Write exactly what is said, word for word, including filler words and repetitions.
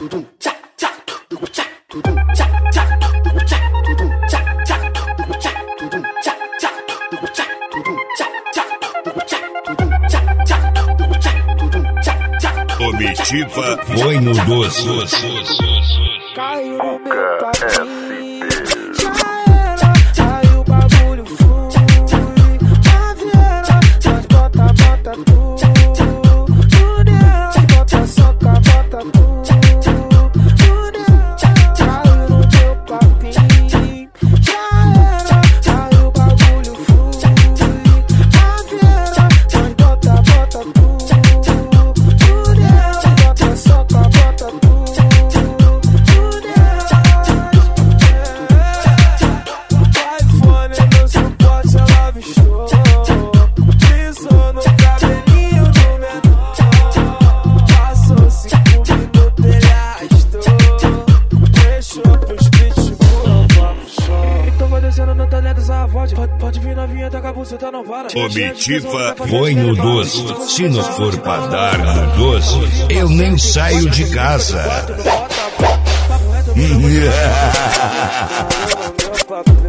Comitiva foi no doce. Caiu no meu papinho, já era, aí o bagulho flui. Já vieram, nós bota, bota tudo. Tudo é, bota soca, bota tudo. Tudo é, caiu no meu papinho, já era, aí o bagulho flui. Já vieram, nós bota, bota tudo. Tudo é, bota soca, bota tudo. Pode vir na vinheta, acabou, você tá não para. Comitiva foi no doce. Se não for pra dar no doce, eu nem saio de casa.